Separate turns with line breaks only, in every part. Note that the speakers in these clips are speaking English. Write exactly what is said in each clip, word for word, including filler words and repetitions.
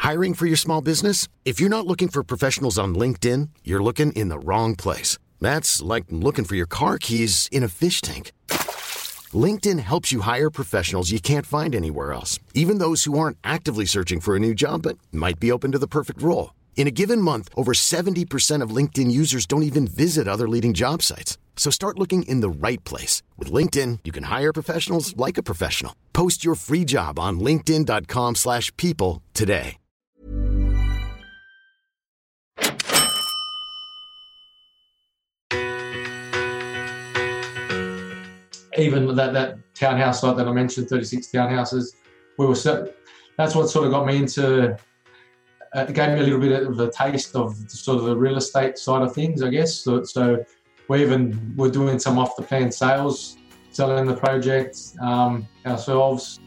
Hiring for your small business? If you're not looking for professionals on LinkedIn, you're looking in the wrong place. That's like looking for your car keys in a fish tank. LinkedIn helps you hire professionals you can't find anywhere else, even those who aren't actively searching for a new job but might be open to the perfect role. In a given month, over seventy percent of LinkedIn users don't even visit other leading job sites. So start looking in the right place. With LinkedIn, you can hire professionals like a professional. Post your free job on linkedin.com slash people today.
Even that, that townhouse site that I mentioned, thirty-six townhouses, we were so, that's what sort of got me into, uh, gave me a little bit of a taste of sort of the real estate side of things, I guess. So, so we even were doing some off the plan sales, selling the project um, ourselves.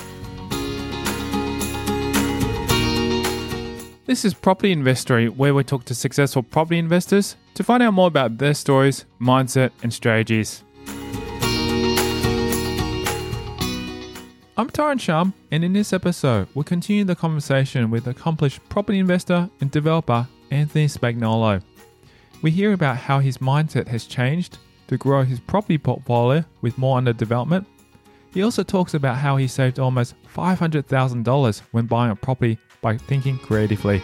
This is Property Investory, where we talk to successful property investors to find out more about their stories, mindset, and strategies. I'm Tyron Shum, and in this episode, we'll continue the conversation with accomplished property investor and developer Anthony Spagnolo. We hear about how his mindset has changed to grow his property portfolio with more under development. He also talks about how he saved almost five hundred thousand dollars when buying a property by thinking creatively.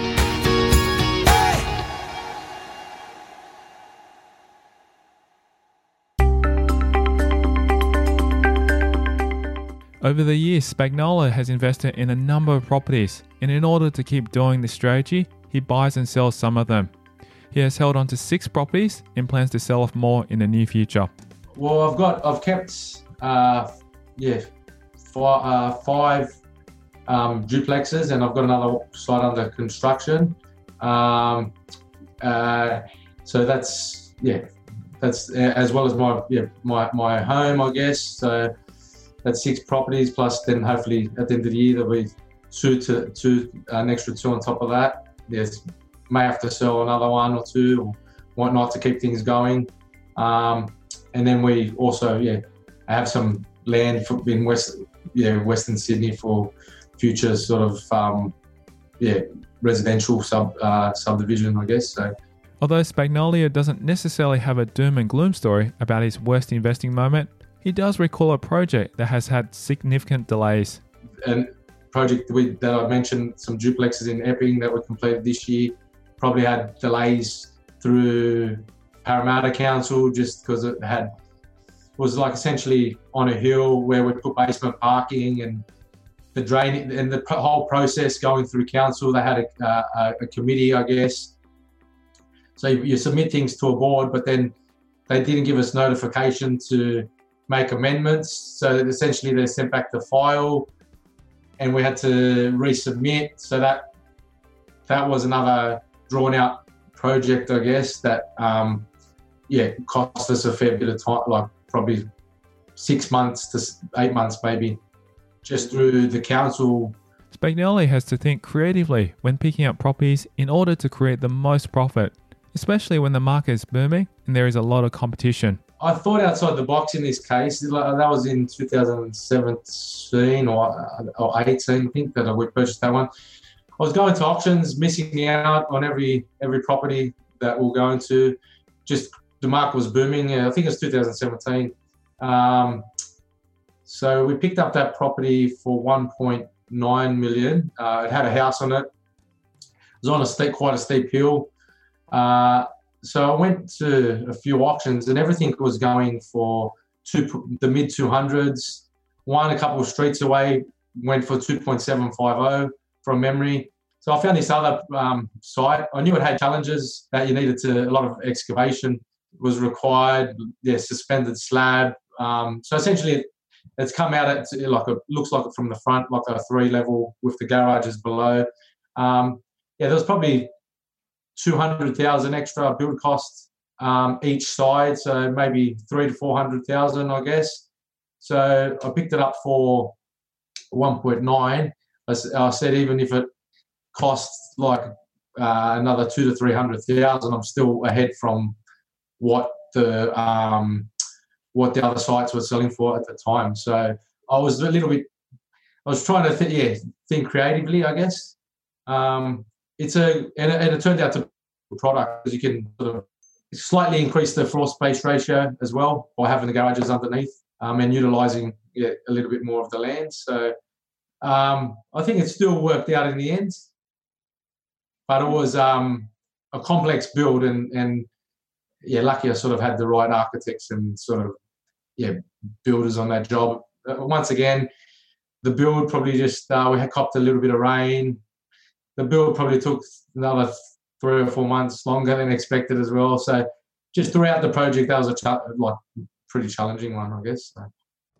Over the years, Spagnolo has invested in a number of properties, and in order to keep doing this strategy, he buys and sells some of them. He has held on to six properties and plans to sell off more in the near future.
Well, I've got, I've kept, uh, yeah, five, uh, five um, duplexes, and I've got another site under construction. Um, uh, so that's, yeah, that's uh, as well as my, yeah, my, my home, I guess. So that's six properties, plus then hopefully at the end of the year there'll be two to two, an extra two on top of that. Yes, may have to sell another one or two or whatnot to keep things going. Um, and then we also, yeah, have some land for, in West, yeah, Western Sydney for future sort of, um, yeah, residential sub uh, subdivision, I guess. So,
although Spagnolo doesn't necessarily have a doom and gloom story about his worst investing moment, he does recall a project that has had significant delays.
And project we, that I mentioned, some duplexes in Epping that were completed this year, probably had delays through Parramatta Council just because it had was like essentially on a hill where we put basement parking, and the drain and the whole process going through council. They had a, uh, a committee, I guess. So you, you submit things to a board, but then they didn't give us notification to make amendments. So essentially they sent back the file and we had to resubmit. So that that was another drawn out project, I guess, that um, yeah, cost us a fair bit of time, like probably six months to eight months maybe, just through the council.
Spagnolo has to think creatively when picking up properties in order to create the most profit, especially when the market is booming and there is a lot of competition.
I thought outside the box in this case. That was in two thousand seventeen or, or eighteen, I think, that we purchased that one. I was going to auctions, missing out on every every property that we're going to. Just the market was booming. I think it was two thousand seventeen. Um, so we picked up that property for one point nine million. Uh, it had a house on it. It was on a steep, quite a steep hill. Uh, So I went to a few auctions and everything was going for two, the mid two hundreds. One a couple of streets away went for two point seven five zero from memory. So I found this other um, site. I knew it had challenges that you needed to, a lot of excavation was required, yeah, suspended slab. Um, so essentially it's come out at like a, looks like it from the front, like a three level with the garages below. Um, yeah, there was probably two hundred thousand extra build costs um, each side, so maybe three to four hundred thousand, I guess. So I picked it up for one point nine. I, I said even if it costs like uh, another two to three hundred thousand, I'm still ahead from what the um, what the other sites were selling for at the time. So I was a little bit. I was trying to th- yeah think creatively, I guess. Um, it's a and it, and it turned out to be a product because you can sort of slightly increase the floor space ratio as well by having the garages underneath um, and utilising yeah, a little bit more of the land. So um, I think it still worked out in the end, but it was um, a complex build and and yeah, lucky I sort of had the right architects and sort of yeah builders on that job. Uh, once again, the build probably just uh, we had copped a little bit of rain. The build probably took another three or four months longer than expected as well. So just throughout the project, that was a ch- like pretty challenging one, I guess. So.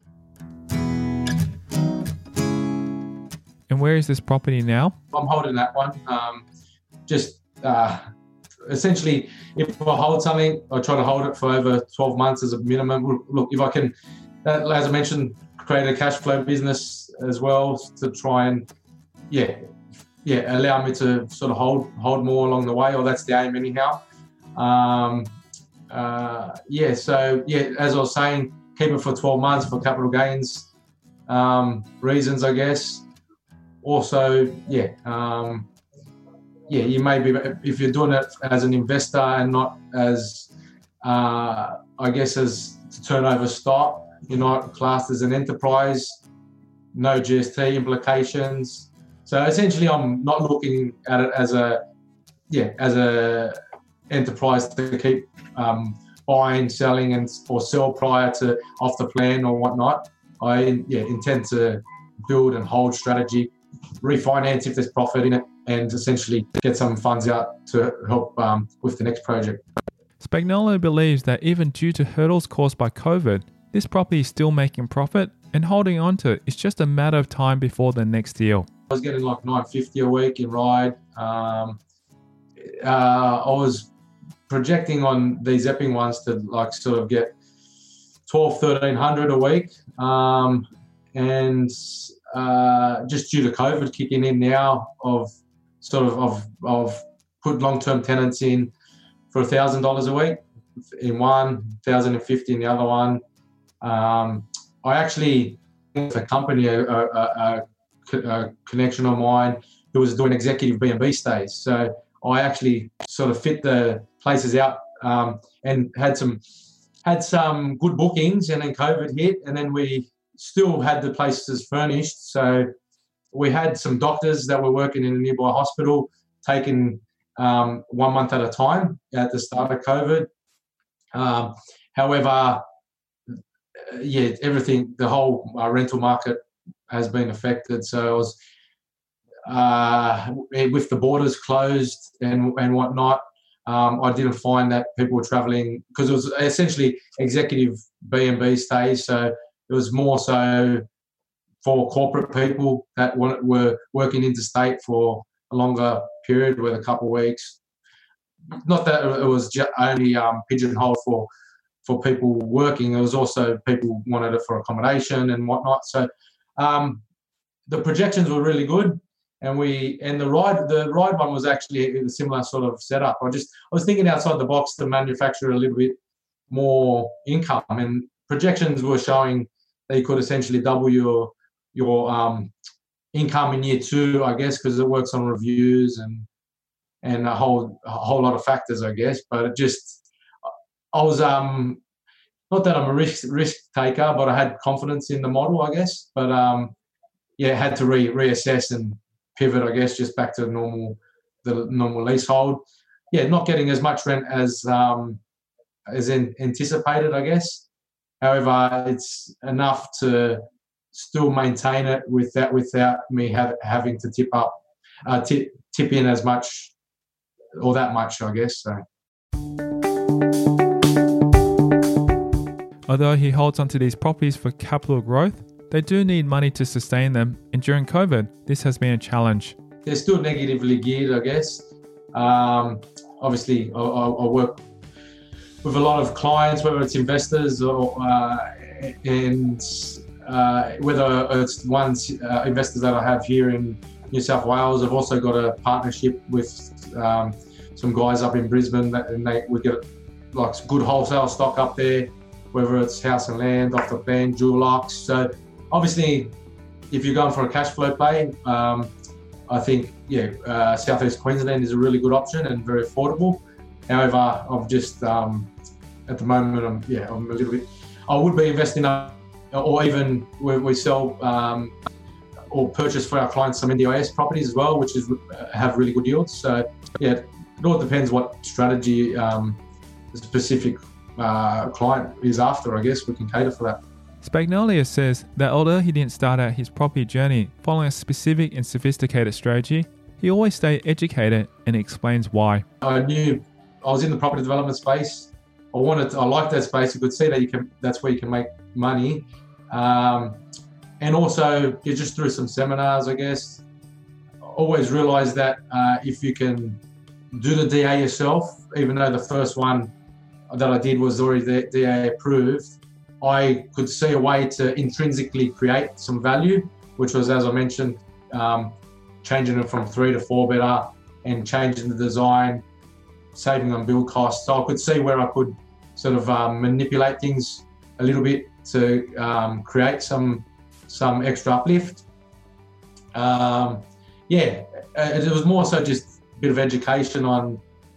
And where is this property now?
I'm holding that one. Um, just uh, essentially, if I hold something, I try to hold it for over twelve months as a minimum. Look, if I can, uh, as I mentioned, create a cash flow business as well to try and, yeah, yeah, allow me to sort of hold hold more along the way, or that's the aim anyhow. Um, uh, yeah, so yeah, as I was saying, keep it for twelve months for capital gains um, reasons, I guess. Also, yeah, um, yeah, you may be, if you're doing it as an investor and not as, uh, I guess, as turnover stock, you're not classed as an enterprise, no G S T implications. So essentially, I'm not looking at it as a, yeah, as a enterprise to keep um, buying, selling, and or sell prior to off the plan or whatnot. I yeah intend to build and hold strategy, refinance if there's profit in it, and essentially get some funds out to help um, with the next project.
Spagnolo believes that even due to hurdles caused by COVID, this property is still making profit, and holding on to it is just a matter of time before the next deal.
I was getting like nine fifty a week in ride. Um, uh, I was projecting on these Epping ones to like sort of get twelve, thirteen hundred a week. Um, and uh, just due to COVID kicking in now, of sort of of, of put long-term tenants in for a thousand dollars a week in one, thousand and fifty in the other one. Um, I actually, with a company, a, a, a a connection of mine who was doing executive B and B stays. So I actually sort of fit the places out um, and had some had some good bookings, and then COVID hit, and then we still had the places furnished. So we had some doctors that were working in a nearby hospital taking um, one month at a time at the start of COVID. Um, however, yeah, everything, the whole uh, rental market has been affected. So I was uh, with the borders closed and and whatnot. Um, I didn't find that people were travelling because it was essentially executive B and B stays. So it was more so for corporate people that were working interstate for a longer period, with a couple of weeks. Not that it was just only um, pigeonholed for for people working. It was also people wanted it for accommodation and whatnot. So um, the projections were really good, and we and the ride the ride one was actually a similar sort of setup. I just I was thinking outside the box to manufacture a little bit more income, and projections were showing that you could essentially double your your um, income in year two, I guess, because it works on reviews and and a whole a whole lot of factors, I guess. But it just I was um not that I'm a risk risk taker, but I had confidence in the model, I guess. But um yeah, had to re reassess and pivot, I guess, just back to the normal the normal leasehold. Yeah, not getting as much rent as um as in, anticipated, I guess. However, it's enough to still maintain it without without me have, having to tip up uh, tip tip in as much or that much, I guess. So.
Although he holds onto these properties for capital growth, they do need money to sustain them, and during COVID, this has been a challenge.
They're still negatively geared, I guess. Um, obviously, I, I work with a lot of clients, whether it's investors or uh, and uh, whether it's ones uh, investors that I have here in New South Wales. I've also got a partnership with um, some guys up in Brisbane, that, and they we get like good wholesale stock up there, whether it's house and land, off the plan, dual locks. So obviously, if you're going for a cash flow play, um, I think, yeah, uh, Southeast Queensland is a really good option and very affordable. However, I've just, um, at the moment, I'm, yeah, I'm a little bit, I would be investing, uh, or even we, we sell um, or purchase for our clients some N D I S properties as well, which is have really good yields. So, yeah, it all depends what strategy um, the specific uh, client is after. I guess we can cater for that.
Spagnolia says that although he didn't start out his property journey following a specific and sophisticated strategy, he always stayed educated and explains why.
I knew I was in the property development space. I wanted, to, I liked that space. You could see that you can. That's where you can make money, um, and also you just through some seminars, I guess. Always realised that uh, if you can do the D A yourself, even though the first one that I did was already D A approved, I could see a way to intrinsically create some value, which was, as I mentioned, um, changing it from three to four better and changing the design, saving on build costs. So I could see where I could sort of um, manipulate things a little bit to um, create some some extra uplift. Um, yeah, it was more so just a bit of education on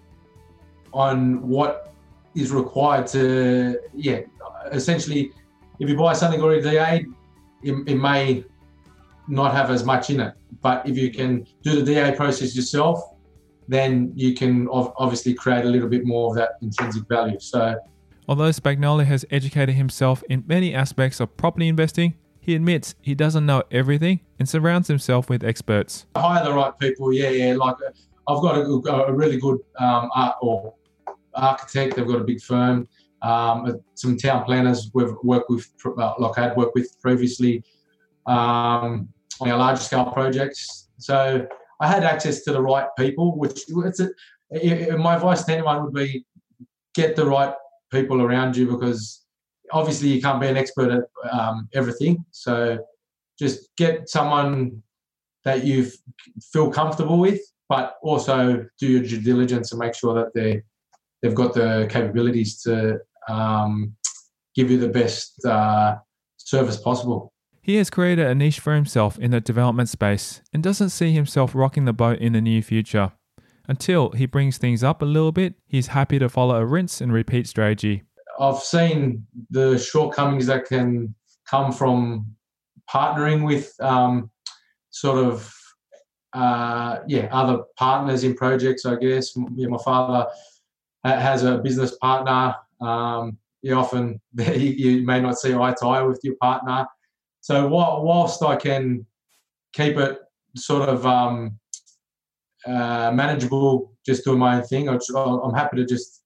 on what is required to, yeah, essentially, if you buy something already D A'd, it, it may not have as much in it. But if you can do the D A process yourself, then you can ov- obviously create a little bit more of that intrinsic value. So,
although Spagnolia has educated himself in many aspects of property investing, he admits he doesn't know everything and surrounds himself with experts.
Hire the right people, yeah, yeah. Like I've got a, a really good um, art or architect. They've got a big firm. Um, some town planners we've worked with, uh, like I had worked with previously um, on our larger scale projects. So I had access to the right people, which it's a, it, my advice to anyone would be get the right people around you, because obviously you can't be an expert at um, everything. So just get someone that you f- feel comfortable with, but also do your due diligence and make sure that they they've got the capabilities to um, give you the best uh, service possible.
He has created a niche for himself in the development space and doesn't see himself rocking the boat in the near future. Until he brings things up a little bit, he's happy to follow a rinse and repeat strategy.
I've seen the shortcomings that can come from partnering with um, sort of, uh, yeah, other partners in projects, I guess. Yeah, my father has a business partner. Um, you often, you may not see eye to eye with your partner. So whilst I can keep it sort of um, uh, manageable, just doing my own thing, I'm happy to just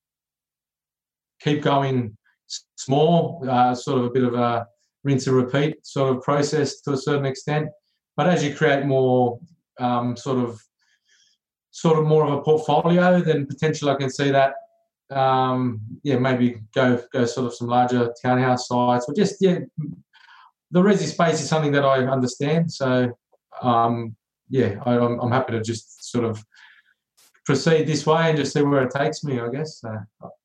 keep going small, uh, sort of a bit of a rinse and repeat sort of process to a certain extent. But as you create more um, sort of sort of more of a portfolio, then potentially I can see that um, yeah, maybe go go sort of some larger townhouse sites, or just yeah. The resi space is something that I understand, so um, yeah, I, I'm, I'm happy to just sort of proceed this way and just see where it takes me, I guess. So.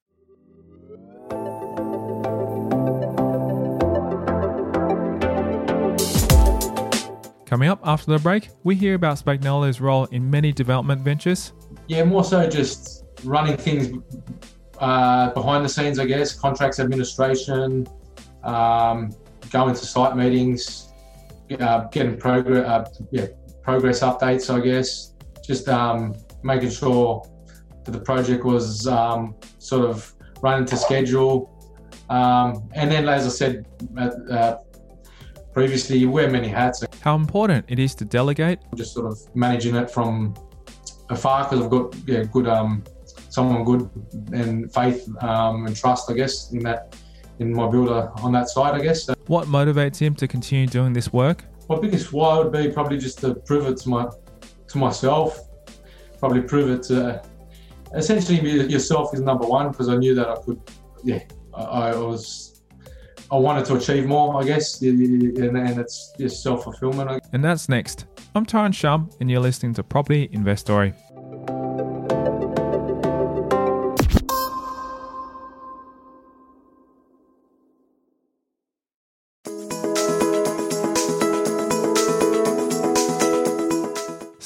Coming up after the break, we hear about Spagnolia's role in many development ventures.
Yeah, more so just running things uh, behind the scenes, I guess, contracts administration, um, going to site meetings, uh, getting progress, uh, yeah, progress updates, I guess. Just um, making sure that the project was um, sort of running to schedule. Um, and then, as I said uh, previously, you wear many hats.
How important it is to delegate.
Just sort of managing it from afar, because I've got yeah, good um, someone good and faith um, and trust, I guess, in that. in my builder on that side, I guess. So
what motivates him to continue doing this work?
My biggest why would be probably just to prove it to my to myself, probably prove it to, essentially yourself is number one, because I knew that I could, yeah, I, I was, I wanted to achieve more, I guess, and, and it's just self-fulfillment.
And that's next. I'm Tyron Shum, and you're listening to Property Investory.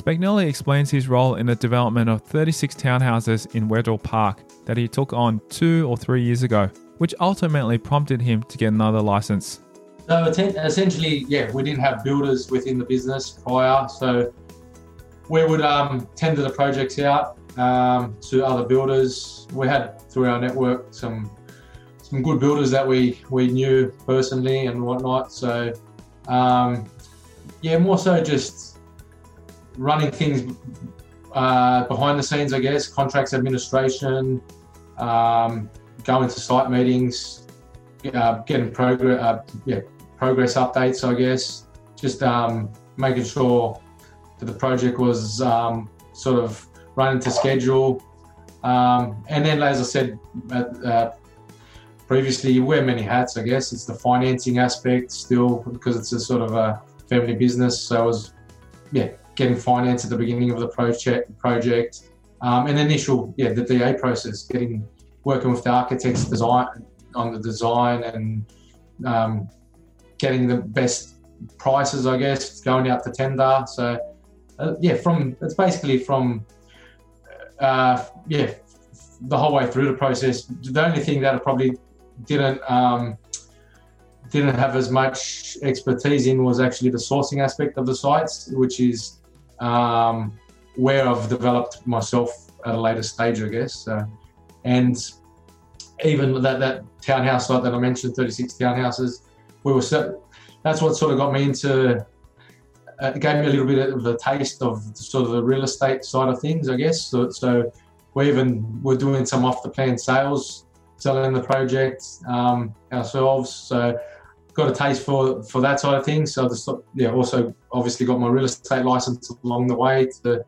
Spagnoli explains his role in the development of thirty-six townhouses in Wedgell Park that he took on two or three years ago, which ultimately prompted him to get another license.
So essentially, yeah, we didn't have builders within the business prior, so we would um, tender the projects out um, to other builders. We had through our network some some good builders that we, we knew personally and whatnot. So um, yeah, more so just running things uh, behind the scenes, I guess, contracts administration, um, going to site meetings, uh, getting progress, uh, yeah, progress updates, I guess, just um, making sure that the project was um, sort of running to schedule. Um, and then, as I said uh, previously, you wear many hats, I guess. It's the financing aspect still, because it's a sort of a family business. So I was, yeah, getting finance at the beginning of the project, project, um, and initial, yeah, the D A process, getting working with the architects, design on the design, and um, getting the best prices, I guess, going out to tender. So uh, yeah, from it's basically from uh, yeah the whole way through the process. The only thing that I probably didn't um, didn't have as much expertise in was actually the sourcing aspect of the sites, which is um, where I've developed myself at a later stage, I guess. So, and even that that townhouse site that I mentioned, thirty-six townhouses, we were so, that's what sort of got me into. Uh, it gave me a little bit of a taste of sort of the real estate side of things, I guess. So, so we even were doing some off the plan sales, selling the project um, ourselves. So got a taste for, for that side of things. So I just yeah, also obviously got my real estate license along the way. To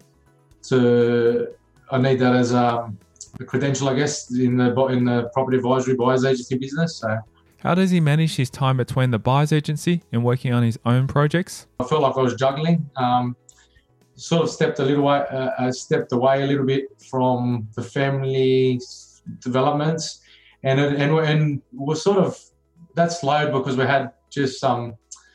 to I need that as a, a credential, I guess, in the in the property advisory buyers agency business. So.
How does he manage his time between the buyers agency and working on his own projects?
I felt like I was juggling. Um, sort of stepped a little way, uh, I stepped away a little bit from the family developments, and and and was sort of that slowed because we had just some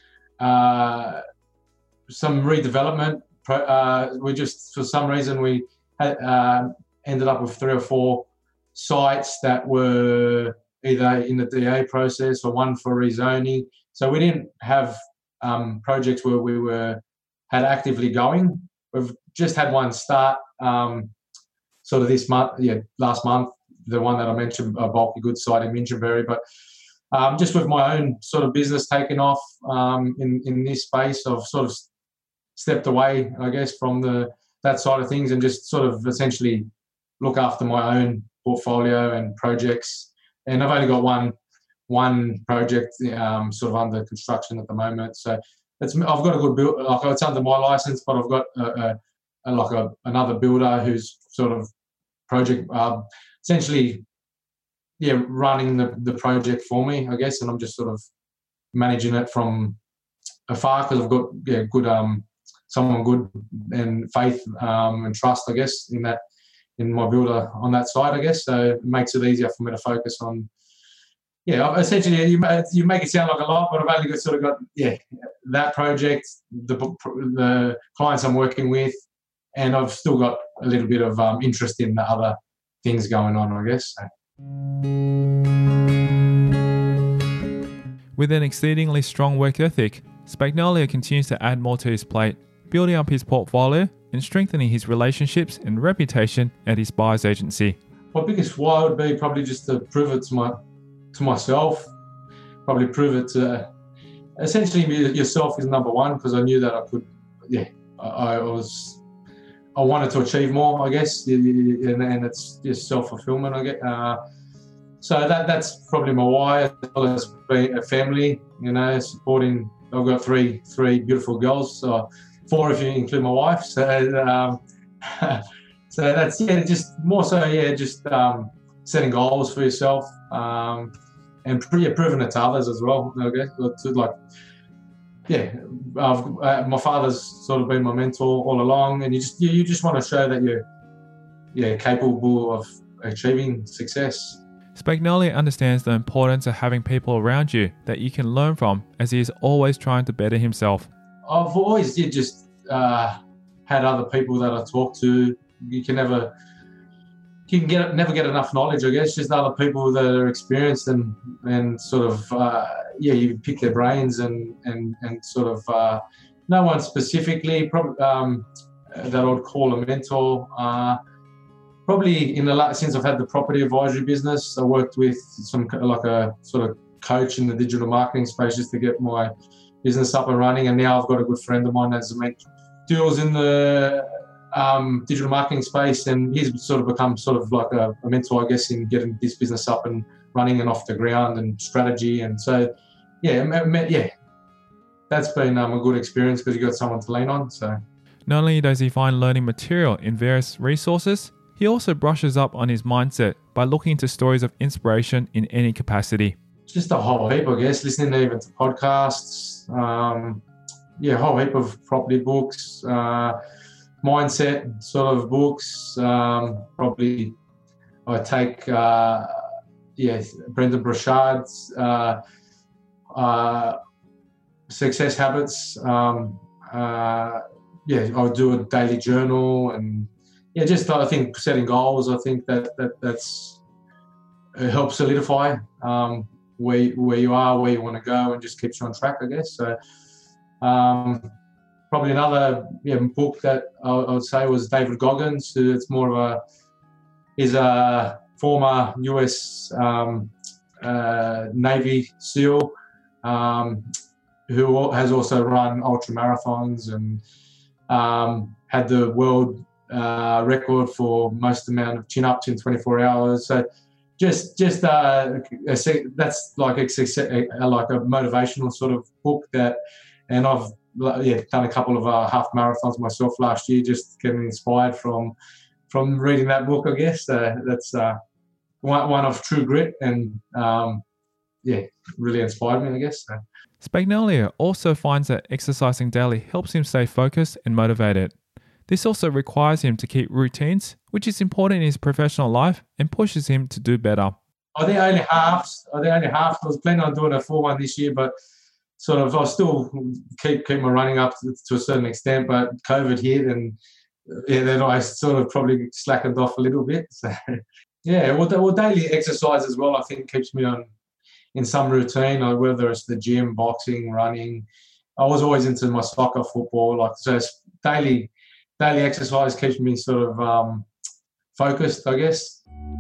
uh, some redevelopment. Uh, we just for some reason we had, uh, ended up with three or four sites that were either in the D A process or one for rezoning. So we didn't have um, projects where we were had actively going. We've just had one start um, sort of this month, yeah, last month, the one that I mentioned, a bulky goods site in Minchinbury. But um, just with my own sort of business taking off um, in, in this space, I've sort of stepped away, I guess, from the that side of things and just sort of essentially look after my own portfolio and projects. And I've only got one one project um, sort of under construction at the moment. So it's I've got a good build. Like it's under my license, but I've got a, a, a, like a, another builder who's sort of project uh, essentially, yeah, running the, the project for me, I guess. And I'm just sort of managing it from afar because I've got yeah good um someone good and faith um, and trust, I guess, in that. in my builder on that side, I guess. So it makes it easier for me to focus on, yeah, essentially you, you make it sound like a lot, but I've only got sort of got, yeah, that project, the the clients I'm working with, and I've still got a little bit of um, interest in the other things going on, I guess. So.
With an exceedingly strong work ethic, Spagnoli continues to add more to his plate, building up his portfolio and strengthening his relationships and reputation at his buyers agency.
My biggest why would be probably just to prove it to my to myself, probably prove it to essentially yourself is number one, because I knew that I could, yeah, I, I was, I wanted to achieve more, I guess, and, and it's just self-fulfillment, I get. Uh, so that that's probably my why, as well as being a family, you know, supporting. I've got three three beautiful girls, so four if you include my wife. So, um, so that's yeah, just more so yeah, just um, setting goals for yourself um, and yeah, proving it to others as well. Okay, to like yeah, I've, uh, my father's sort of been my mentor all along, and you just you, you just want to show that you're yeah capable of achieving success.
Spagnoli understands the importance of having people around you that you can learn from, as he is always trying to better himself.
I've always did just uh, had other people that I talked to. You can never, you can get never get enough knowledge, I guess. Just other people that are experienced and and sort of uh, yeah, you pick their brains and and and sort of uh, no one specifically probably um, that I'd call a mentor. Uh, probably in the last, since I've had the property advisory business, I worked with some like a sort of coach in the digital marketing space just to get my business up and running. And now I've got a good friend of mine that's deals in the um, digital marketing space, and he's sort of become sort of like a, a mentor, I guess, in getting this business up and running and off the ground and strategy. And so, yeah, yeah, that's been um, a good experience because you got someone to lean on. So,
not only does he find learning material in various resources, he also brushes up on his mindset by looking into stories of inspiration in any capacity.
Just a whole heap, I guess, listening to even to podcasts, um, yeah, a whole heap of property books, uh, mindset sort of books. Um, probably I take, uh, yeah, Brendan Burchard's uh, uh, Success Habits. Um, uh, yeah, I'll do a daily journal, and yeah, just I think setting goals. I think that that that's it helps solidify um, where where you are, where you want to go, and just keeps you on track, I guess. So. Um, probably another yeah, book that I, I would say was David Goggins, who it's more of a is a former U S um, uh, Navy SEAL um, who has also run ultra marathons and um, had the world uh, record for most amount of chin ups in twenty-four hours. So just just uh, a, that's like a, a like a motivational sort of book that. And I've yeah done a couple of uh, half marathons myself last year, just getting inspired from from reading that book. I guess uh, that's uh, one one of true grit, and um, yeah, really inspired me. I guess. So.
Spagnolia also finds that exercising daily helps him stay focused and motivated. This also requires him to keep routines, which is important in his professional life and pushes him to do better.
I think only halves. I think only half. I was planning on doing a full one this year, but. Sort of, I still keep keep my running up to, to a certain extent, but COVID hit, and yeah, then I sort of probably slackened off a little bit. So, yeah, well, well, daily exercise as well, I think keeps me on in some routine, whether it's the gym, boxing, running. I was always into my soccer, football, like so. It's daily daily exercise keeps me sort of um, focused, I guess.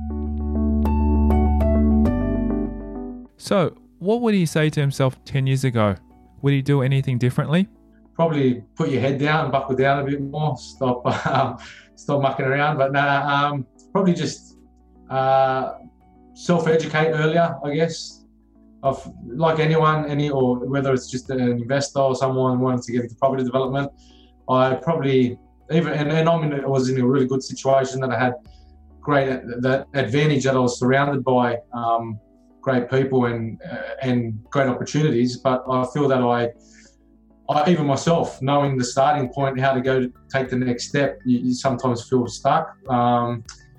So. What would he say to himself ten years ago? Would he do anything differently?
Probably put your head down, buckle down a bit more, stop um, stop mucking around. But nah, um, probably just uh, self-educate earlier, I guess. Of like anyone, any or whether it's just an investor or someone wanting to get into property development, I probably even and, and I'm in, I was in a really good situation that I had great that advantage that I was surrounded by. Um, great people and uh, and great opportunities, but I feel that I, I even myself knowing the starting point, how to go to take the next step, you, you sometimes feel stuck. Um,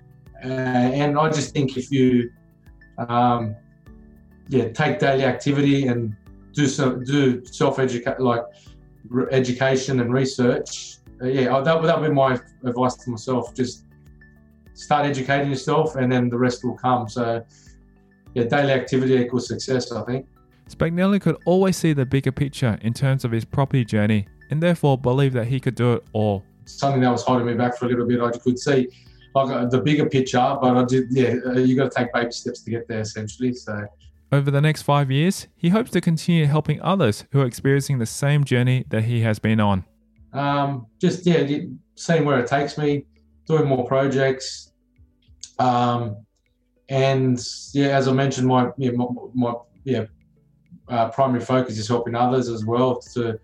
and I just think if you, um, yeah, take daily activity and do so, do self educate like re- education and research. Uh, yeah, that that would be my advice to myself. Just start educating yourself, and then the rest will come. So. Yeah, daily activity equals success, I think.
Spagnolia could always see the bigger picture in terms of his property journey and therefore believe that he could do it all.
Something that was holding me back for a little bit, I could see like uh, the bigger picture, but I did, yeah, uh, you got to take baby steps to get there essentially. So,
over the next five years, he hopes to continue helping others who are experiencing the same journey that he has been on.
Um, just, yeah, seeing where it takes me, doing more projects, um, and yeah, as I mentioned, my yeah, my, my yeah uh, primary focus is helping others as well to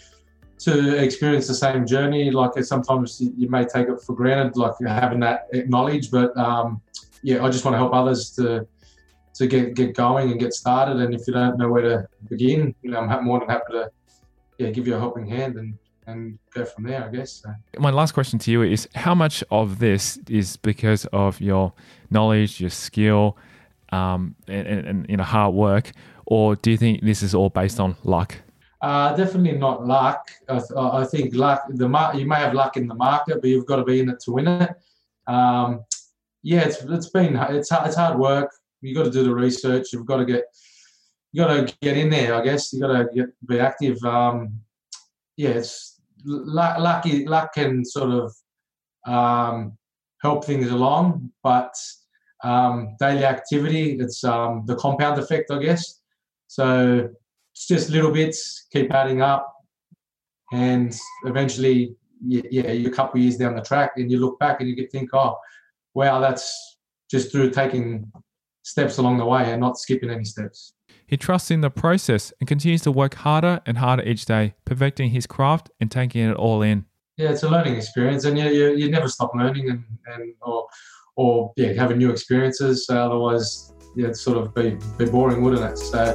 to experience the same journey. Like sometimes you may take it for granted, like having that knowledge, but um, yeah, I just want to help others to to get get going and get started. And if you don't know where to begin, you know, I'm more than happy to yeah give you a helping hand and. and go from there, I guess. So.
My last question to you is, how much of this is because of your knowledge, your skill, um, and, and, and you know, hard work, or do you think this is all based on luck?
Uh, definitely not luck. I, th- I think luck. The mar- you may have luck in the market, but you've got to be in it to win it. Um, yeah, it's it's been it's hard, it's hard work. You got to do the research. You've got to get you got to get in there. I guess you got to get be active. Um, yeah, it's luck. Lucky luck can sort of um, help things along, but um, daily activity. It's um, the compound effect, I guess. So it's just little bits keep adding up, and eventually, yeah, you're a couple of years down the track, and you look back and you get think, oh, wow, that's just through taking steps along the way and not skipping any steps.
He trusts in the process and continues to work harder and harder each day, perfecting his craft and taking it all in.
Yeah, it's a learning experience, and you you, you never stop learning and, and or or yeah, having new experiences. So otherwise, yeah, it'd sort of be be boring, wouldn't it? So.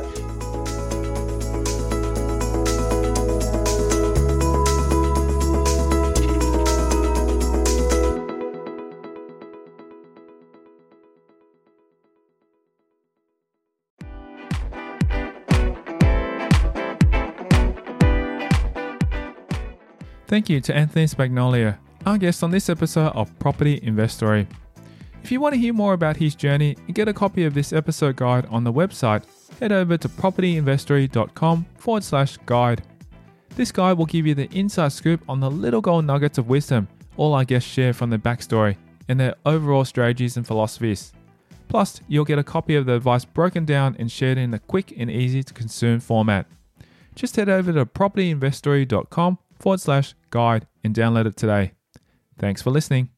Thank you to Anthony Spagnolia, our guest on this episode of Property Investory. If you want to hear more about his journey and get a copy of this episode guide on the website, head over to propertyinvestory.com forward slash guide. This guide will give you the inside scoop on the little gold nuggets of wisdom all our guests share from their backstory and their overall strategies and philosophies. Plus, you'll get a copy of the advice broken down and shared in a quick and easy to consume format. Just head over to propertyinvestory.com forward slash guide and download it today. Thanks for listening.